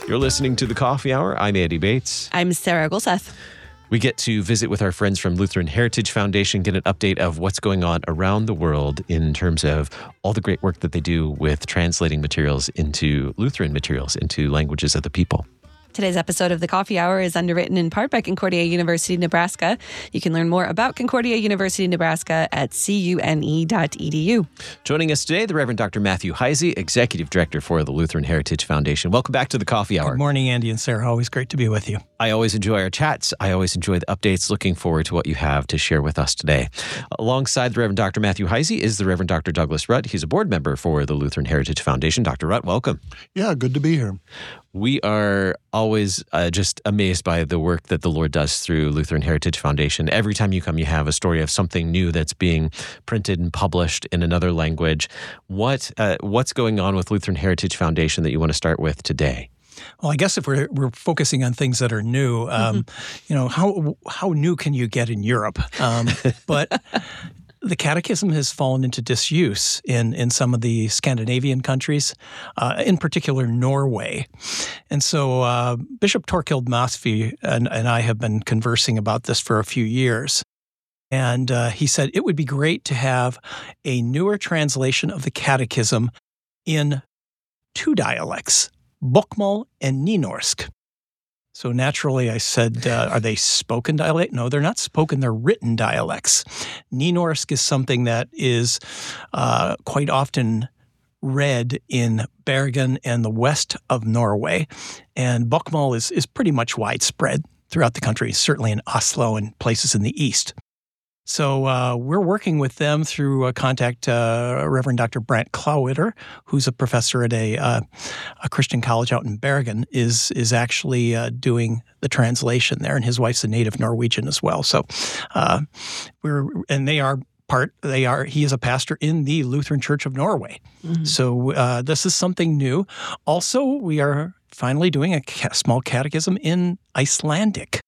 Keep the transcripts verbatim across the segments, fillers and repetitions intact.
You're listening to The Coffee Hour. I'm Andy Bates. I'm Sarah Golseth. We get to visit with our friends from Lutheran Heritage Foundation, get an update of what's going on around the world in terms of all the great work that they do with translating materials into Lutheran materials, into languages of the people. Today's episode of The Coffee Hour is underwritten in part by Concordia University, Nebraska. You can learn more about Concordia University, Nebraska at C U N E dot E D U. Joining us today, the Reverend Doctor Matthew Heisey, Executive Director for the Lutheran Heritage Foundation. Welcome back to The Coffee Hour. Good morning, Andy and Sarah. Always great to be with you. I always enjoy our chats. I always enjoy the updates. Looking forward to what you have to share with us today. Alongside the Reverend Doctor Matthew Heisey is the Reverend Doctor Douglas Rutt. He's a board member for the Lutheran Heritage Foundation. Doctor Rutt, welcome. Yeah, good to be here. We are always uh, just amazed by the work that the Lord does through Lutheran Heritage Foundation. Every time you come, you have a story of something new that's being printed and published in another language. What uh, what's going on with Lutheran Heritage Foundation that you want to start with today? Well, I guess if we're we're focusing on things that are new, um, mm-hmm. you know, how how new can you get in Europe? Um, but the catechism has fallen into disuse in, in some of the Scandinavian countries, uh, in particular Norway. And so uh, Bishop Torkild Masfi and, and I have been conversing about this for a few years. And uh, he said it would be great to have a newer translation of the catechism in two dialects, Bokmål and Nynorsk. So naturally, I said, uh, are they spoken dialect? No, they're not spoken. They're written dialects. Nynorsk is something that is uh, quite often read in Bergen and the west of Norway. And Bokmål is, is pretty much widespread throughout the country, certainly in Oslo and places in the east. So uh, we're working with them through uh, contact uh, Reverend Doctor Brant Klauwitter, who's a professor at a uh, a Christian college out in Bergen, is is actually uh, doing the translation there, and his wife's a native Norwegian as well. So uh, we're and they are part. They are. He is a pastor in the Lutheran Church of Norway. Mm-hmm. So uh, this is something new. Also, we are finally doing a ca- small catechism in Icelandic.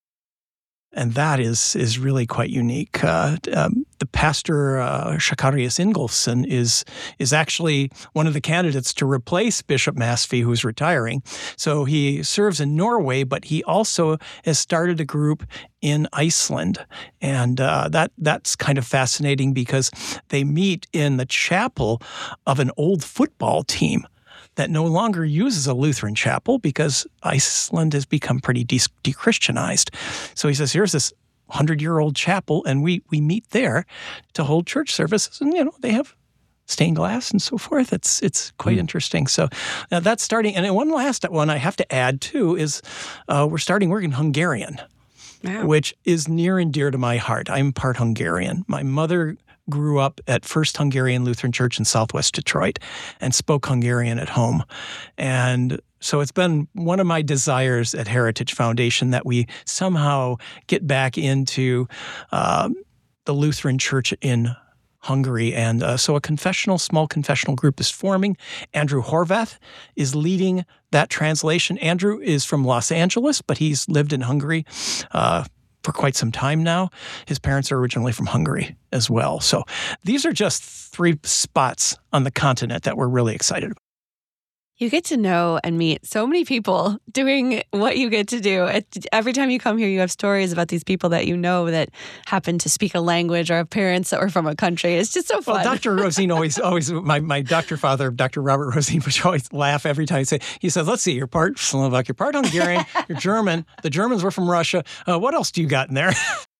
And that is is really quite unique. Uh, um, the pastor, uh, Shakarius Ingolfsson, is is actually one of the candidates to replace Bishop Masfi, who's retiring. So he serves in Norway, but he also has started a group in Iceland. And uh, that that's kind of fascinating because they meet in the chapel of an old football team that no longer uses a Lutheran chapel because Iceland has become pretty de- de-Christianized. So he says, here's this hundred-year-old chapel, and we we meet there to hold church services. And, you know, they have stained glass and so forth. It's it's quite mm. interesting. So uh, that's starting. And one last one I have to add, too, is uh, we're starting work in Hungarian, wow. which is near and dear to my heart. I'm part Hungarian. My mother grew up at First Hungarian Lutheran Church in Southwest Detroit and spoke Hungarian at home. And so it's been one of my desires at Heritage Foundation that we somehow get back into uh, the Lutheran Church in Hungary. And uh, so a confessional, small confessional group is forming. Andrew Horvath is leading that translation. Andrew is from Los Angeles, but he's lived in Hungary uh for quite some time now. His parents are originally from Hungary as well. So these are just three spots on the continent that we're really excited about. You get to know and meet so many people doing what you get to do. Every time you come here, you have stories about these people that you know that happen to speak a language or have parents that were from a country. It's just so fun. Well, Doctor Rosine always, always, my, my doctor father, Doctor Robert Rosine, would always laugh every time he said, he says, let's see, you're part Slovak, you're part Hungarian, you're German. The Germans were from Russia. Uh, what else do you got in there?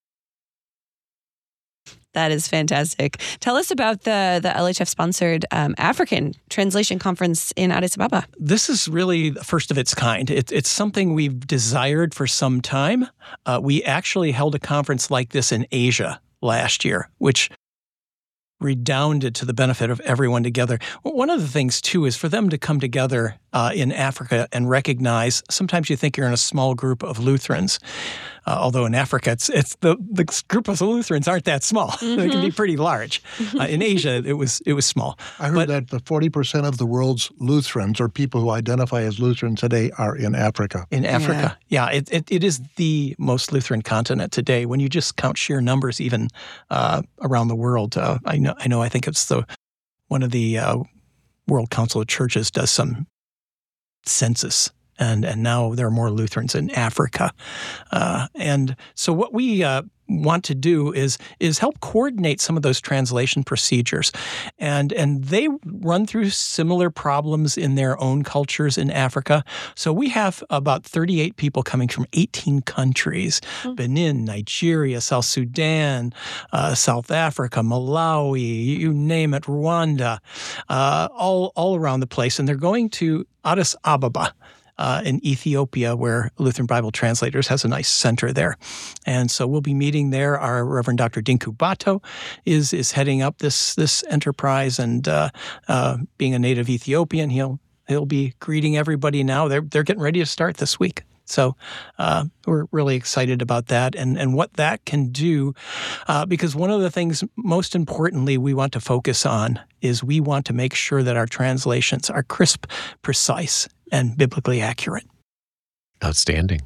That is fantastic. Tell us about the, the L H F-sponsored um, African Translation Conference in Addis Ababa. This is really the first of its kind. It, it's something we've desired for some time. Uh, we actually held a conference like this in Asia last year, which redounded to the benefit of everyone together. One of the things, too, is for them to come together uh, in Africa and recognize, sometimes you think you're in a small group of Lutherans, uh, although in Africa, it's it's the, the group of Lutherans aren't that small. Mm-hmm. They can be pretty large. Uh, in Asia, it was it was small. I heard but, that the forty percent of the world's Lutherans, or people who identify as Lutherans today, are in Africa. In Africa, yeah. yeah it, it, it is the most Lutheran continent today. When you just count sheer numbers, even uh, around the world, uh, I know I know I think it's the one of the uh, World Council of Churches does some census And and now there are more Lutherans in Africa. Uh, and so what we uh, want to do is is help coordinate some of those translation procedures. And and they run through similar problems in their own cultures in Africa. So we have about thirty-eight people coming from eighteen countries, mm-hmm. Benin, Nigeria, South Sudan, uh, South Africa, Malawi, you name it, Rwanda, uh, all, all around the place. And they're going to Addis Ababa, Uh, in Ethiopia, where Lutheran Bible Translators has a nice center there. And so we'll be meeting there. Our Reverend Doctor Dinku Bato is is heading up this this enterprise, and uh, uh, being a native Ethiopian, he'll he'll be greeting everybody now. They're they're getting ready to start this week. So uh, we're really excited about that and, and what that can do, uh, because one of the things most importantly we want to focus on is we want to make sure that our translations are crisp, precise, and biblically accurate. Outstanding.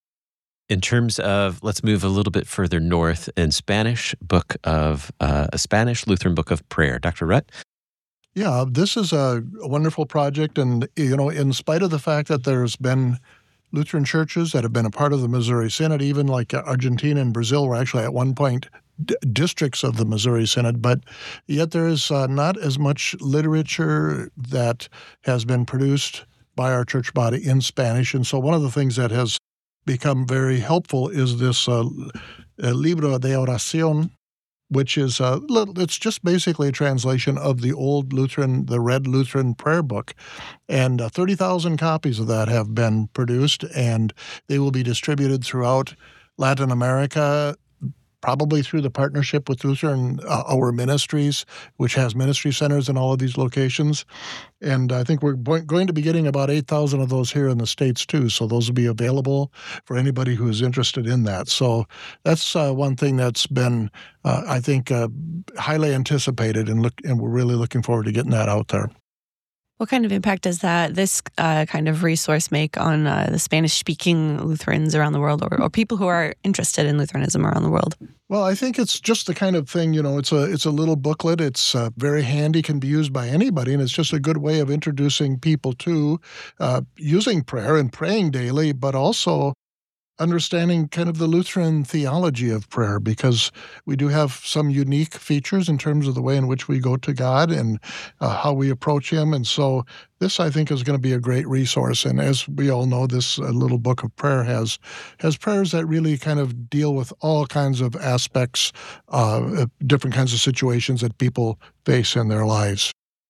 In terms of, let's move a little bit further north in Spanish, book of uh, a Spanish Lutheran book of prayer. Doctor Rutt? Yeah, this is a wonderful project, and you know, in spite of the fact that there's been Lutheran churches that have been a part of the Missouri Synod, even like Argentina and Brazil were actually at one point d- districts of the Missouri Synod, but yet there is uh, not as much literature that has been produced by our church body in Spanish. And so one of the things that has become very helpful is this uh, Libro de Oración, which is a little, it's just basically a translation of the old Lutheran, the Red Lutheran Prayer Book. And uh, thirty thousand copies of that have been produced, and they will be distributed throughout Latin America, probably through the partnership with Lutheran uh, Our Ministries, which has ministry centers in all of these locations. And I think we're going to be getting about eight thousand of those here in the States, too. So those will be available for anybody who is interested in that. So that's uh, one thing that's been, uh, I think, uh, highly anticipated, and, look, and we're really looking forward to getting that out there. What kind of impact does that this uh, kind of resource make on uh, the Spanish-speaking Lutherans around the world, or, or people who are interested in Lutheranism around the world? Well, I think it's just the kind of thing, you know, it's a it's a little booklet. It's uh, very handy, can be used by anybody, and it's just a good way of introducing people to uh, using prayer and praying daily, but also understanding kind of the Lutheran theology of prayer, because we do have some unique features in terms of the way in which we go to God and uh, how we approach Him. And so this, I think, is going to be a great resource. And as we all know, this uh, little book of prayer has has prayers that really kind of deal with all kinds of aspects, uh, different kinds of situations that people face in their lives.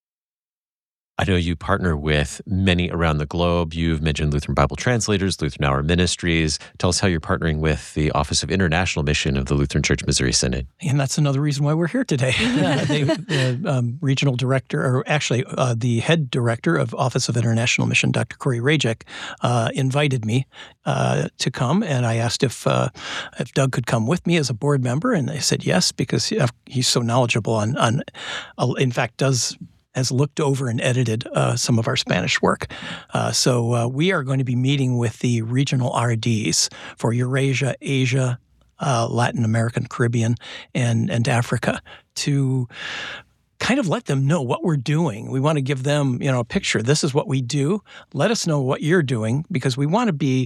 I know you partner with many around the globe. You've mentioned Lutheran Bible Translators, Lutheran Our Ministries. Tell us how you're partnering with the Office of International Mission of the Lutheran Church Missouri Synod. And that's another reason why we're here today. uh, they, the um, regional director, or actually uh, the head director of Office of International Mission, Doctor Corey Rajek, uh, invited me uh, to come, and I asked if uh, if Doug could come with me as a board member, and they said yes, because he's so knowledgeable on, on uh, in fact, does has looked over and edited uh, some of our Spanish work. Uh, so uh, we are going to be meeting with the regional R Ds for Eurasia, Asia, uh, Latin American, Caribbean, and, and Africa to kind of let them know what we're doing. We want to give them, you know, a picture. This is what we do. Let us know what you're doing, because we want to be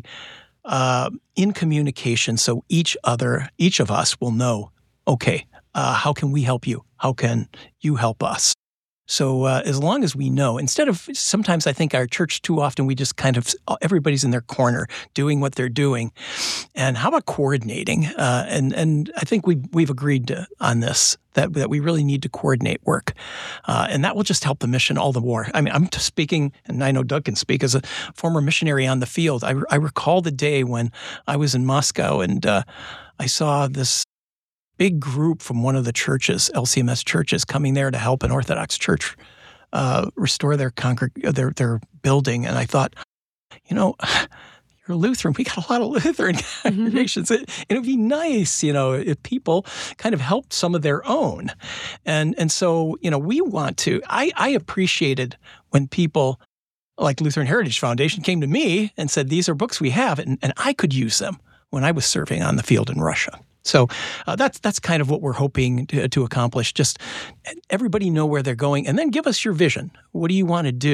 uh, in communication so each other, each of us will know, okay, uh, how can we help you? How can you help us? So uh, as long as we know, instead of, sometimes I think our church too often, we just kind of, everybody's in their corner doing what they're doing. And how about coordinating? Uh, and and I think we, we've agreed to, on this, that, that we really need to coordinate work. Uh, and that will just help the mission all the more. I mean, I'm speaking, and I know Doug can speak, as a former missionary on the field. I, I recall the day when I was in Moscow, and uh, I saw this big group from one of the churches, L C M S churches, coming there to help an Orthodox church uh, restore their, congreg- their their building. And I thought, you know, you're Lutheran. We got a lot of Lutheran congregations. Mm-hmm. It, it would be nice, you know, if people kind of helped some of their own. And and so, you know, we want to, I, I appreciated when people like Lutheran Heritage Foundation came to me and said, these are books we have, and, and I could use them when I was serving on the field in Russia. So uh, that's that's kind of what we're hoping to, to accomplish. Just everybody know where they're going, and then give us your vision. What do you want to do?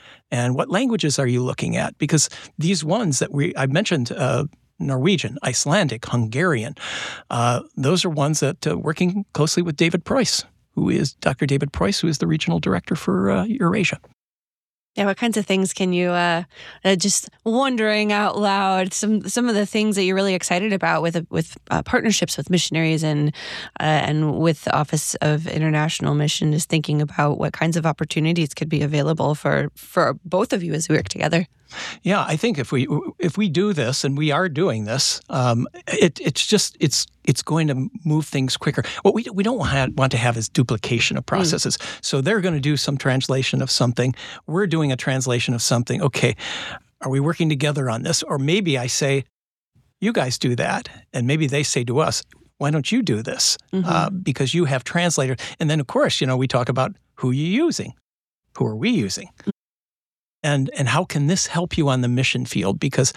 And what languages are you looking at? Because these ones that we I mentioned, uh, Norwegian, Icelandic, Hungarian, uh, those are ones that uh, working closely with David Preuss, who is Doctor David Preuss, who is the regional director for uh, Eurasia. Yeah, what kinds of things can you, uh, uh, just wondering out loud, some some of the things that you're really excited about with with uh, partnerships with missionaries and uh, and with the Office of International Mission, is thinking about what kinds of opportunities could be available for, for both of you as we work together. Yeah, I think if we if we do this, and we are doing this, um, it, it's just it's it's going to move things quicker. What we we don't want want to have is duplication of processes. Mm. So they're going to do some translation of something. We're doing a translation of something. Okay, are we working together on this? Or maybe I say, you guys do that, and maybe they say to us, why don't you do this? Mm-hmm. Uh, because you have translators. And then of course, you know, we talk about who you're using, who are we using. And and how can this help you on the mission field? Because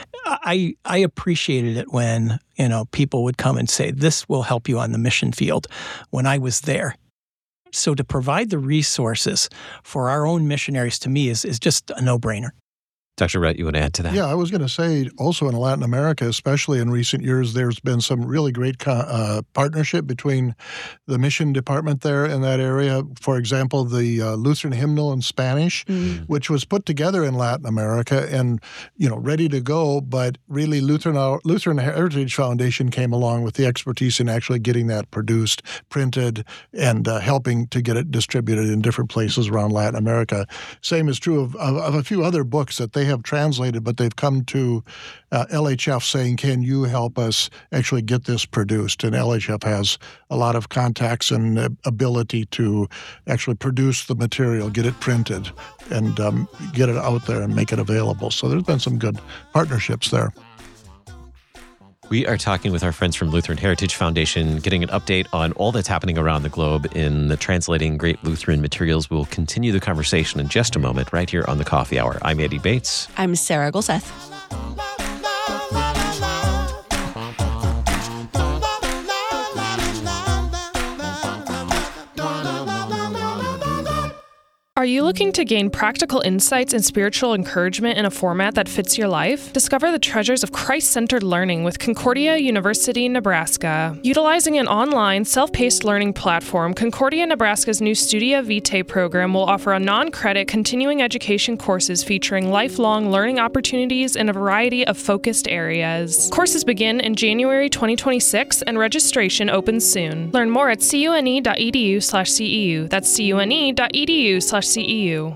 I I appreciated it when, you know, people would come and say, this will help you on the mission field when I was there. So to provide the resources for our own missionaries, to me, is, is just a no-brainer. Doctor Rhett, you want to add to that? Yeah, I was going to say also in Latin America, especially in recent years, there's been some really great co- uh, partnership between the mission department there in that area. For example, the uh, Lutheran hymnal in Spanish, mm. which was put together in Latin America and, you know, ready to go, but really Lutheran Lutheran Heritage Foundation came along with the expertise in actually getting that produced, printed, and uh, helping to get it distributed in different places around Latin America. Same is true of, of, of a few other books that they have translated, but they've come to uh, L H F saying, can you help us actually get this produced? And L H F has a lot of contacts and uh, ability to actually produce the material, get it printed, and um, get it out there and make it available. So there's been some good partnerships there. We are talking with our friends from Lutheran Heritage Foundation, getting an update on all that's happening around the globe in the Translating Great Lutheran Materials. We'll continue the conversation in just a moment, right here on the Coffee Hour. I'm Andy Bates. I'm Sarah Golseth. Are you looking to gain practical insights and spiritual encouragement in a format that fits your life? Discover the treasures of Christ-centered learning with Concordia University, Nebraska. Utilizing an online, self-paced learning platform, Concordia Nebraska's new Studia Vitae program will offer a non-credit continuing education courses featuring lifelong learning opportunities in a variety of focused areas. Courses begin in January twenty twenty-six and registration opens soon. Learn more at cune.edu slash CEU. That's cune.edu slash C E U.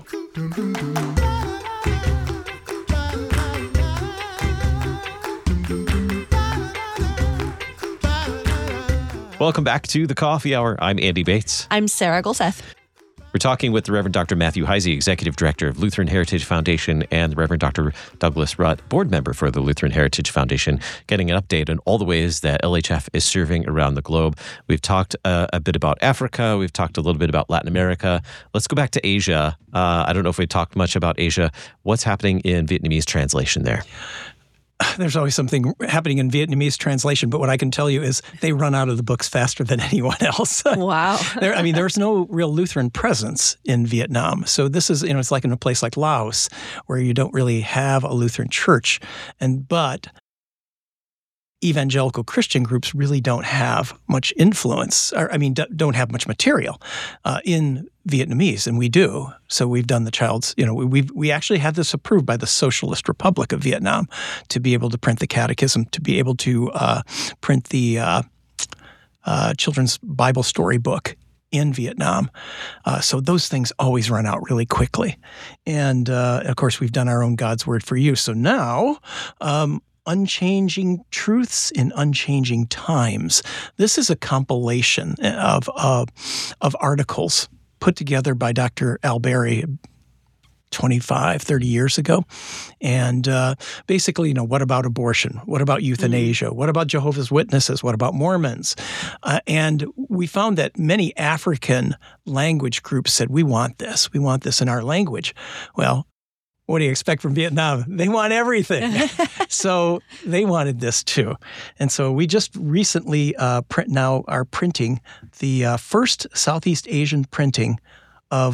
Welcome back to the Coffee Hour. I'm Andy Bates. I'm Sarah Golseth. We're talking with the Reverend Doctor Matthew Heisey, Executive Director of Lutheran Heritage Foundation, and the Reverend Doctor Douglas Rutt, Board Member for the Lutheran Heritage Foundation, getting an update on all the ways that L H F is serving around the globe. We've talked uh, a bit about Africa. We've talked a little bit about Latin America. Let's go back to Asia. Uh, I don't know if we talked much about Asia. What's happening in Vietnamese translation there? There's always something happening in Vietnamese translation, but what I can tell you is they run out of the books faster than anyone else. Wow. there, I mean, there's no real Lutheran presence in Vietnam. So this is, you know, it's like in a place like Laos where you don't really have a Lutheran church. And but evangelical Christian groups really don't have much influence, or I mean, don't have much material uh, in Vietnamese, and we do. So we've done the child's, you know, we we actually had this approved by the Socialist Republic of Vietnam to be able to print the catechism, to be able to uh, print the uh, uh, children's Bible story book in Vietnam. Uh, so those things always run out really quickly. And uh, of course, we've done our own God's Word for You. So now, um, Unchanging Truths in Unchanging Times. This is a compilation of uh, of articles put together by Doctor Alberry twenty-five, thirty years ago. And uh, basically, you know, what about abortion? What about euthanasia? Mm. What about Jehovah's Witnesses? What about Mormons? Uh, and we found that many African language groups said, we want this. We want this in our language. Well, what do you expect from Vietnam? They want everything. So they wanted this too. And so we just recently uh, print now are printing the uh, first Southeast Asian printing of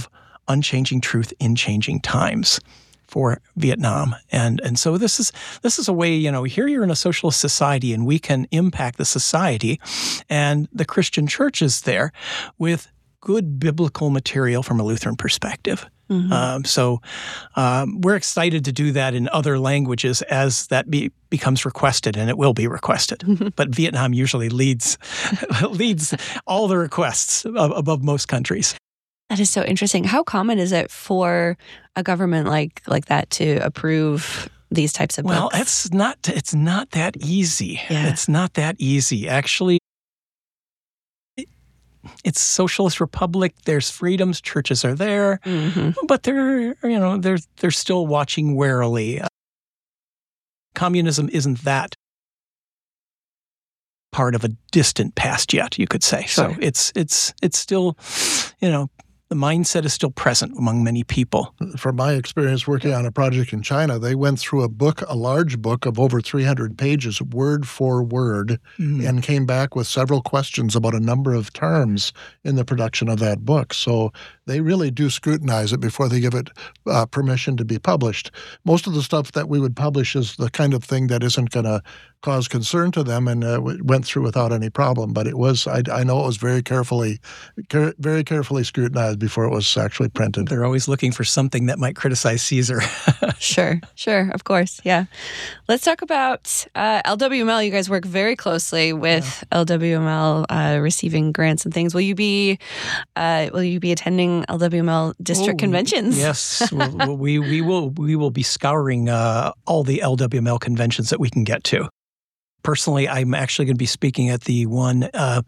unchanging truth in changing times for Vietnam. And and so this is this is a way, you know, here you're in a socialist society and we can impact the society, and the Christian church is there with good biblical material from a Lutheran perspective. Mm-hmm. Um, so um, we're excited to do that in other languages as that be, becomes requested, and it will be requested. Mm-hmm. But Vietnam usually leads leads all the requests above most countries. That is so interesting. How common is it for a government like like that to approve these types of books? Well, it's not it's not that easy. Yeah. It's not that easy. Actually, it's socialist republic. There's freedoms. Churches are there, mm-hmm. but they're you know they're they're still watching warily. Communism isn't that part of a distant past yet, you could say. Sure. So it's it's it's still, you know, the mindset is still present among many people. From my experience working on a project in China, they went through a book, a large book of over three hundred pages, word for word, mm. and came back with several questions about a number of terms in the production of that book. So they really do scrutinize it before they give it uh, permission to be published. Most of the stuff that we would publish is the kind of thing that isn't going to cause concern to them, and uh, went through without any problem. But it was, I, I know it was very carefully, care, very carefully scrutinized before it was actually printed. They're always looking for something that might criticize Caesar. Sure, sure, of course, yeah. Let's talk about uh, L W M L. You guys work very closely with yeah. L W M L, uh, receiving grants and things. Will you be, uh, will you be attending L W M L district oh, conventions? Yes, well, we we will we will be scouring uh, all the L W M L conventions that we can get to. Personally, I'm actually going to be speaking at the one, uh,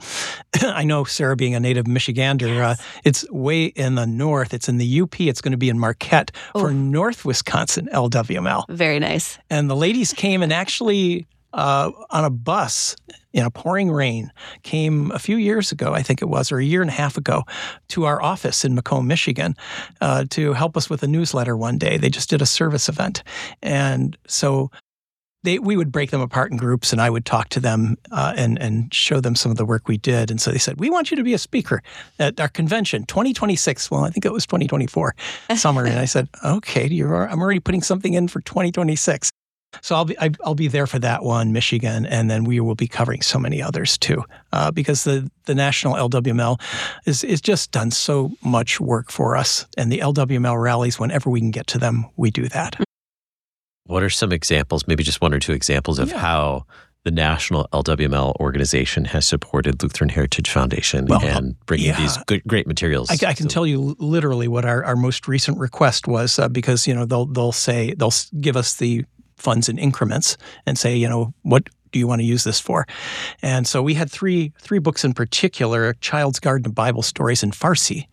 I know Sarah being a native Michigander, yes. uh, it's way in the north. It's in the U P. It's going to be in Marquette oh. for North Wisconsin L W M L. Very nice. And the ladies came and actually uh, on a bus in a pouring rain, came a few years ago, I think it was, or a year and a half ago, to our office in Macomb, Michigan, uh, to help us with a newsletter one day. They just did a service event. And so They, we would break them apart in groups, and I would talk to them uh, and, and show them some of the work we did. And so they said, we want you to be a speaker at our convention, twenty twenty-six. Well, I think it was twenty twenty-four summer. And I said, okay, you're, I'm already putting something in for twenty twenty-six. So I'll be I, I'll be there for that one, Michigan, and then we will be covering so many others too, uh, because the, the National L W M L is is just done so much work for us. And the L W M L rallies, whenever we can get to them, we do that. What are some examples, maybe just one or two examples of yeah. how the National L W M L organization has supported Lutheran Heritage Foundation well, and bringing yeah. these good, great materials? I, I can so. tell you literally what our, our most recent request was, uh, because you know they'll they'll say they'll give us the funds in increments and say, you know, what do you want to use this for? And so we had three three books in particular: Child's Garden of Bible Stories in Farsi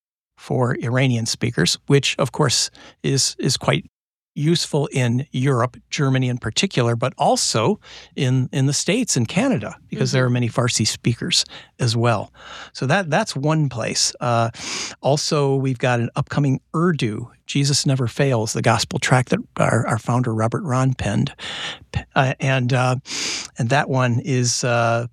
for Iranian speakers, which of course is is quite useful in Europe, Germany in particular, but also in, in the States and Canada, because mm-hmm. there are many Farsi speakers as well. So that that's one place. Uh, also, we've got an upcoming Urdu, Jesus Never Fails, the gospel tract that our, our founder, Robert Ron, penned. Uh, and, uh, and that one is Uh,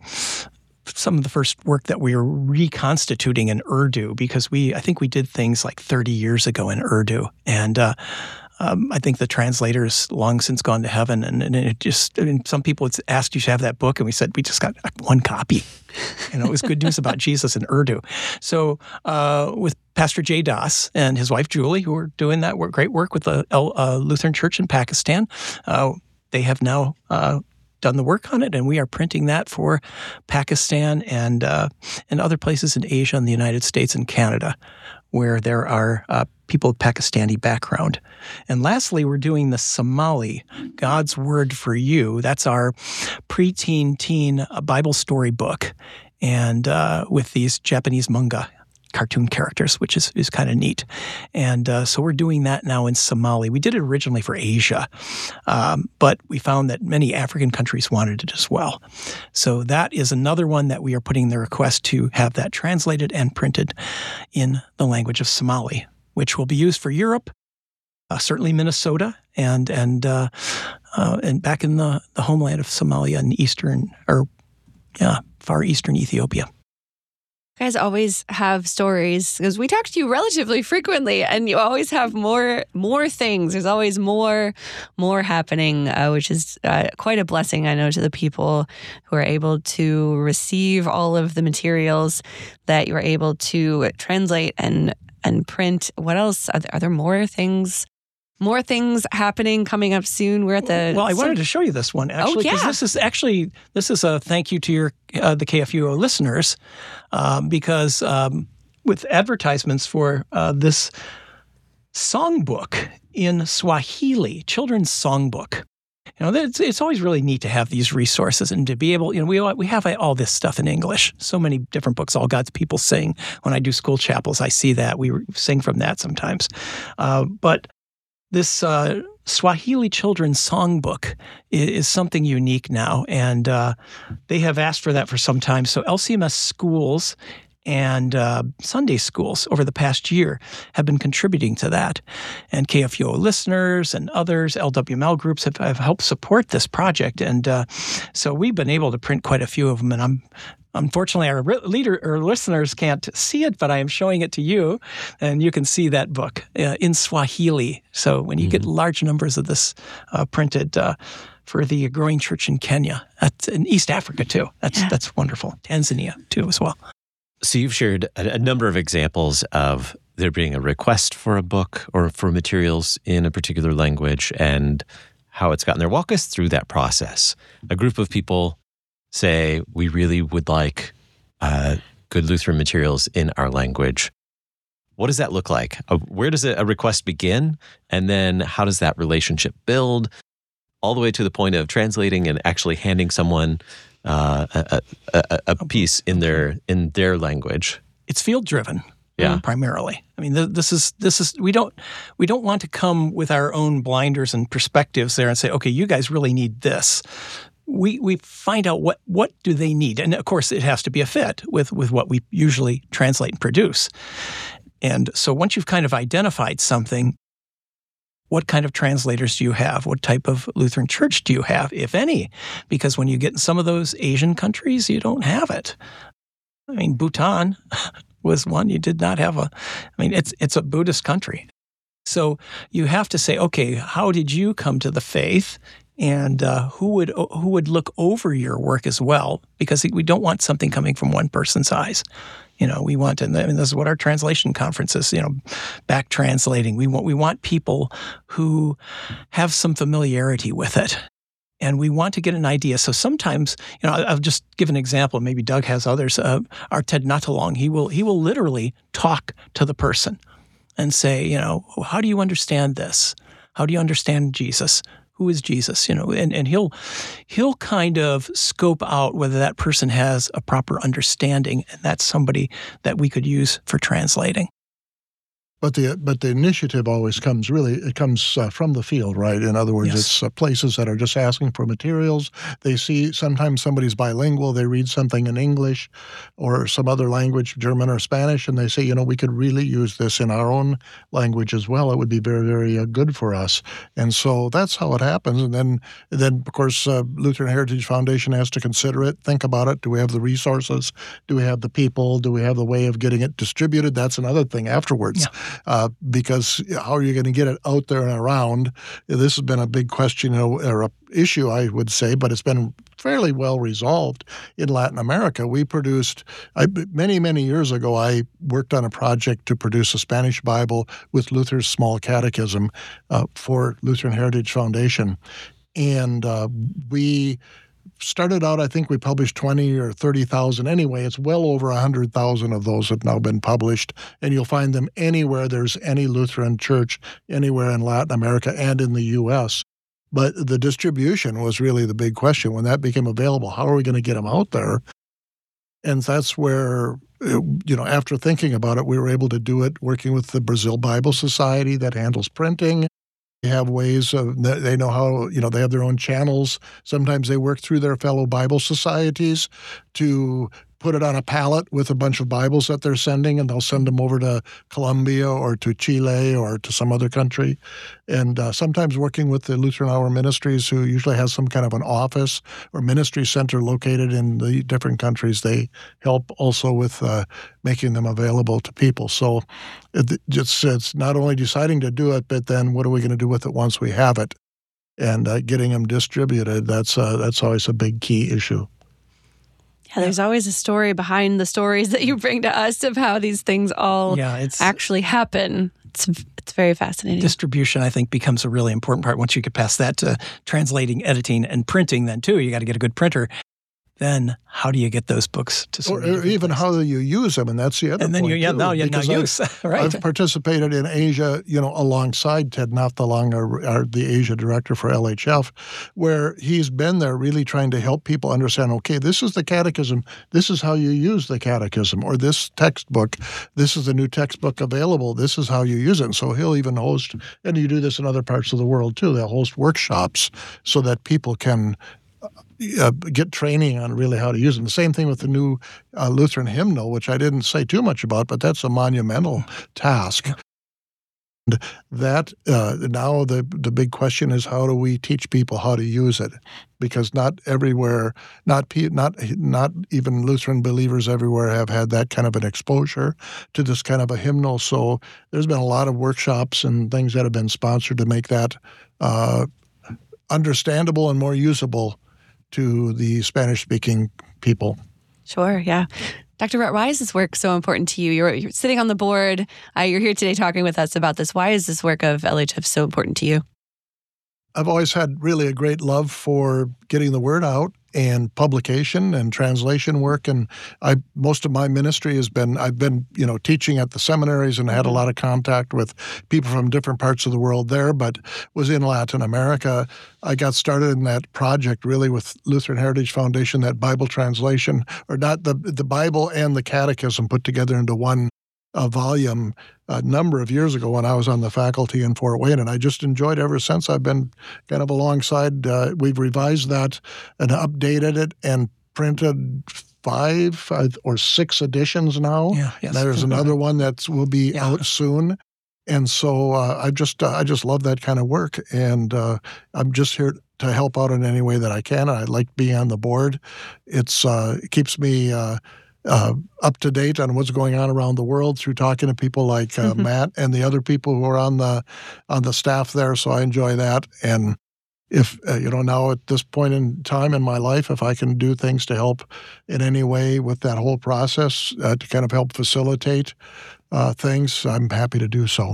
some of the first work that we are reconstituting in Urdu, because we, I think we did things like thirty years ago in Urdu. And uh, um, I think the translator's long since gone to heaven. And, and it just, I mean, some people had asked you to have that book, and we said, we just got one copy. You know, it was good news about Jesus in Urdu. So uh, with Pastor Jay Das and his wife Julie, who are doing that work, great work with the uh, Lutheran Church in Pakistan, uh, they have now uh, done the work on it, and we are printing that for Pakistan and uh, and other places in Asia and the United States and Canada, where there are uh, people of Pakistani background. And lastly, we're doing the Somali, God's Word for You. That's our preteen teen Bible story book, and uh, with these Japanese manga cartoon characters, which is, is kind of neat. And uh, so we're doing that now in Somali. We did it originally for Asia, um, but we found that many African countries wanted it as well. So that is another one that we are putting the request to have that translated and printed in the language of Somali, which will be used for Europe, uh, certainly Minnesota, and and uh, uh, and back in the, the homeland of Somalia and eastern, or yeah, far eastern Ethiopia. You guys always have stories because we talk to you relatively frequently, and you always have more more things. There's always more more happening, uh, which is uh, quite a blessing, I know, to the people who are able to receive all of the materials that you're able to translate and and print. What else? Are there, are there more things? More things happening coming up soon. We're at the well. I wanted to show you this one actually, because oh, yeah. this is actually this is a thank you to your uh, the K F U O listeners, um, because um, with advertisements for uh, this songbook in Swahili, children's songbook. You know, it's, it's always really neat to have these resources and to be able, you know, we we have all this stuff in English. So many different books, All God's People Sing. When I do school chapels, I see that. We sing from that sometimes. Uh, but this uh, Swahili children's songbook is, is something unique now, and uh, they have asked for that for some time. So L C M S schools and uh, Sunday schools over the past year have been contributing to that. And K F U O listeners and others, L W M L groups have, have helped support this project. And uh, so we've been able to print quite a few of them. And I'm unfortunately, our leader or listeners can't see it, but I am showing it to you. And you can see that book uh, in Swahili. So when you mm-hmm. get large numbers of this uh, printed uh, for the growing church in Kenya, that's in East Africa too. That's, yeah. that's wonderful. Tanzania too as well. So you've shared a, a number of examples of there being a request for a book or for materials in a particular language and how it's gotten there. Walk us through that process. A group of people say, we really would like uh, good Lutheran materials in our language. What does that look like? Uh, where does a request begin? And then how does that relationship build all the way to the point of translating and actually handing someone Uh, a, a, a piece in their in their language? It's field driven, yeah, primarily. I mean, th- this is this is we don't we don't want to come with our own blinders and perspectives there and say, okay, you guys really need this. We we find out what what do they need, and of course, it has to be a fit with with what we usually translate and produce. And so, once you've kind of identified something, what kind of translators do you have? What type of Lutheran church do you have, if any? Because when you get in some of those Asian countries, you don't have it. I mean, Bhutan was one you did not have a. I mean, it's it's a Buddhist country, so you have to say, okay, how did you come to the faith, and uh, who would who would look over your work as well? Because we don't want something coming from one person's eyes. You know, we want, and this is what our translation conference is, you know, back translating. We want, we want people who have some familiarity with it, and we want to get an idea. So sometimes, you know, I'll just give an example. Maybe Doug has others. Uh, our Ted Nuttallong, he will, he will literally talk to the person and say, you know, how do you understand this? How do you understand Jesus? Who is Jesus? You know, and, and he'll he'll kind of scope out whether that person has a proper understanding, and that's somebody that we could use for translating. But the but the initiative always comes really it comes uh, from the field, right? In other words, yes. it's uh, places that are just asking for materials. They see sometimes somebody's bilingual. They read something in English or some other language, German or Spanish, and they say, you know, we could really use this in our own language as well. It would be very, very uh, good for us. And so that's how it happens. And then, then of course, uh, Lutheran Heritage Foundation has to consider it, think about it. Do we have the resources? Do we have the people? Do we have the way of getting it distributed? That's another thing afterwards. Yeah. Uh, because how are you going to get it out there and around? This has been a big question, you know, or a issue, I would say, but it's been fairly well resolved in Latin America. We produced, I, many, many years ago, I worked on a project to produce a Spanish Bible with Luther's Small Catechism uh, for Lutheran Heritage Foundation. And uh, we started out, I think we published twenty or thirty thousand. Anyway, it's well over one hundred thousand of those have now been published, and you'll find them anywhere there's any Lutheran church, anywhere in Latin America and in the U S But the distribution was really the big question. When that became available, how are we going to get them out there? And that's where, you know, after thinking about it, we were able to do it working with the Brazil Bible Society that handles printing. They have ways of, they know how, you know, they have their own channels. Sometimes they work through their fellow Bible societies to put it on a pallet with a bunch of Bibles that they're sending, and they'll send them over to Colombia or to Chile or to some other country. And uh, sometimes working with the Lutheran Hour Ministries, who usually has some kind of an office or ministry center located in the different countries, they help also with uh, making them available to people. So it, it's, it's not only deciding to do it, but then what are we going to do with it once we have it? And uh, getting them distributed, that's uh, that's always a big key issue. Yeah, there's always a story behind the stories that you bring to us of how these things all yeah, it's, actually happen. It's it's very fascinating. Distribution, I think, becomes a really important part. Once you get past that to translating, editing, and printing, then too, you got to get a good printer. Then how do you get those books to so or, or even places? How do you use them? And that's the other and then point, you, yeah, too, now you now use. Right. I've participated in Asia, you know, alongside Ted Nafthalung, our, our, the Asia director for L H F, where he's been there really trying to help people understand, okay, this is the catechism, this is how you use the catechism, or this textbook, this is the new textbook available, this is how you use it. And so he'll even host, and you do this in other parts of the world too, they'll host workshops so that people can Uh, get training on really how to use them. The same thing with the new uh, Lutheran hymnal, which I didn't say too much about, but that's a monumental task. Yeah. And that uh, now the the big question is, how do we teach people how to use it? Because not everywhere, not not not even Lutheran believers everywhere have had that kind of an exposure to this kind of a hymnal. So there's been a lot of workshops and things that have been sponsored to make that uh, understandable and more usable to the Spanish-speaking people. Sure, yeah. Doctor Rhett, why is this work so important to you? You're, you're sitting on the board. Uh, you're here today talking with us about this. Why is this work of L H F so important to you? I've always had really a great love for getting the word out and publication and translation work. And I most of my ministry has been, I've been, you know, teaching at the seminaries and had a lot of contact with people from different parts of the world there, but was in Latin America. I got started in that project really with Lutheran Heritage Foundation, that Bible translation, or not the, the Bible and the Catechism put together into one uh, volume a number of years ago when I was on the faculty in Fort Wayne, and I just enjoyed it ever since. I've been kind of alongside. Uh, we've revised that and updated it and printed five or six editions now. Yeah, yes. There's another one that will be yeah. out soon. And so uh, I just uh, I just love that kind of work, and uh, I'm just here to help out in any way that I can. I like being on the board. It's uh, it keeps me uh, uh, up to date on what's going on around the world through talking to people like uh, mm-hmm. Matt and the other people who are on the on the staff there. So I enjoy that. And if uh, you know now at this point in time in my life, if I can do things to help in any way with that whole process uh, to kind of help facilitate uh, things, I'm happy to do so.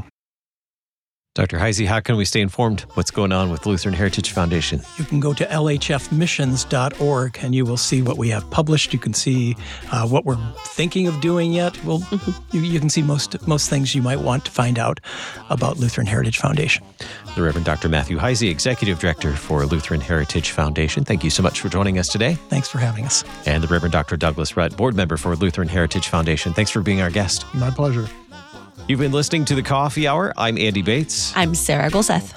Doctor Heisey, how can we stay informed what's going on with Lutheran Heritage Foundation? You can go to L H F missions dot org and you will see what we have published. You can see uh, what we're thinking of doing yet. Well, mm-hmm. you, you can see most most things you might want to find out about Lutheran Heritage Foundation. The Reverend Doctor Matthew Heisey, Executive Director for Lutheran Heritage Foundation. Thank you so much for joining us today. Thanks for having us. And the Reverend Doctor Douglas Rhett, Board Member for Lutheran Heritage Foundation. Thanks for being our guest. My pleasure. You've been listening to The Coffee Hour. I'm Andy Bates. I'm Sarah Golseth.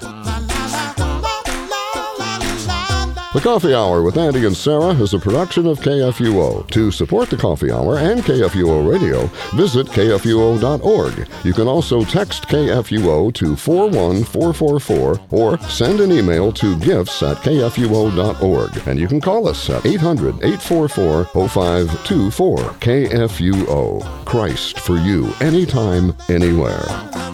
The Coffee Hour with Andy and Sarah is a production of K F U O. To support the Coffee Hour and K F U O Radio, visit K F U O dot org. You can also text K F U O to four one four four four or send an email to gifts at K F U O dot org. And you can call us at eight hundred, eight four four, oh five two four. K F U O. Christ for you, anytime, anywhere.